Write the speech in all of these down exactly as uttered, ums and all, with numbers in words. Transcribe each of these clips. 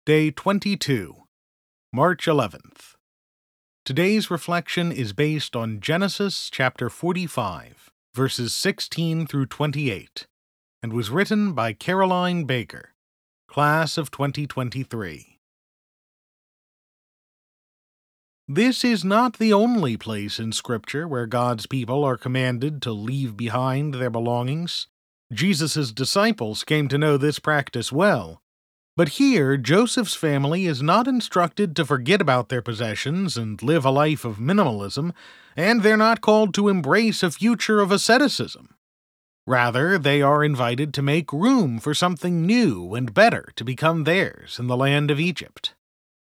Day twenty-two, March eleventh. Today's reflection is based on Genesis chapter forty-five, verses sixteen through twenty-eight, and was written by Caroline Baker, class of twenty twenty-three. This is not the only place in Scripture where God's people are commanded to leave behind their belongings. Jesus' disciples came to know this practice well. But here, Joseph's family is not instructed to forget about their possessions and live a life of minimalism, and they're not called to embrace a future of asceticism. Rather, they are invited to make room for something new and better to become theirs in the land of Egypt.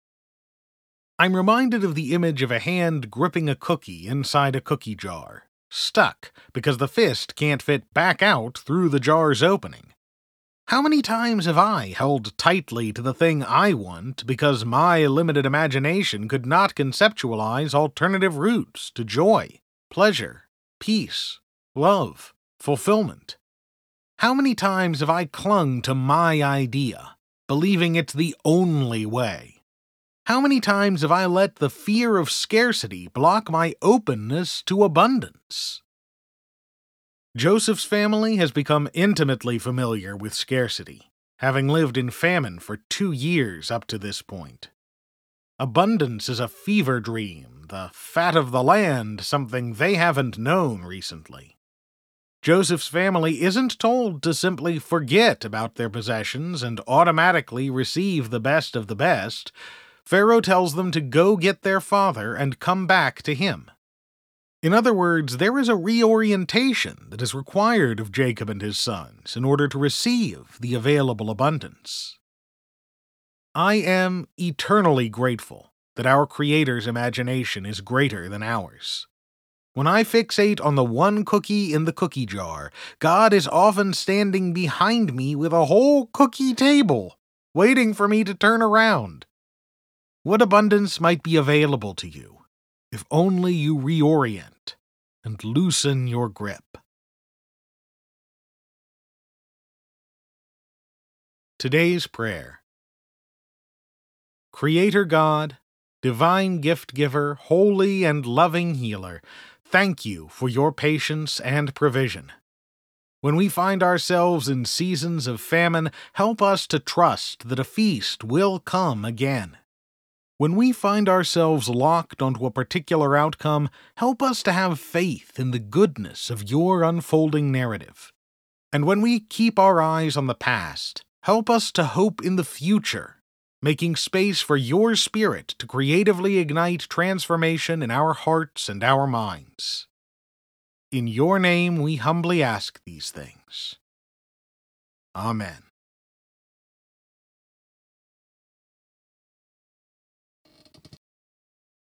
I'm reminded of the image of a hand gripping a cookie inside a cookie jar, stuck because the fist can't fit back out through the jar's opening. How many times have I held tightly to the thing I want because my limited imagination could not conceptualize alternative routes to joy, pleasure, peace, love, fulfillment? How many times have I clung to my idea, believing it's the only way? How many times have I let the fear of scarcity block my openness to abundance? Joseph's family has become intimately familiar with scarcity, having lived in famine for two years up to this point. Abundance is a fever dream, the fat of the land something they haven't known recently. Joseph's family isn't told to simply forget about their possessions and automatically receive the best of the best. Pharaoh tells them to go get their father and come back to him. In other words, there is a reorientation that is required of Jacob and his sons in order to receive the available abundance. I am eternally grateful that our Creator's imagination is greater than ours. When I fixate on the one cookie in the cookie jar, God is often standing behind me with a whole cookie table, waiting for me to turn around. What abundance might be available to you, if only you reorient and loosen your grip? Today's prayer. Creator God, divine gift giver, holy and loving healer, thank you for your patience and provision. When we find ourselves in seasons of famine, help us to trust that a feast will come again. When we find ourselves locked onto a particular outcome, help us to have faith in the goodness of your unfolding narrative. And when we keep our eyes on the past, help us to hope in the future, making space for your Spirit to creatively ignite transformation in our hearts and our minds. In your name we humbly ask these things. Amen.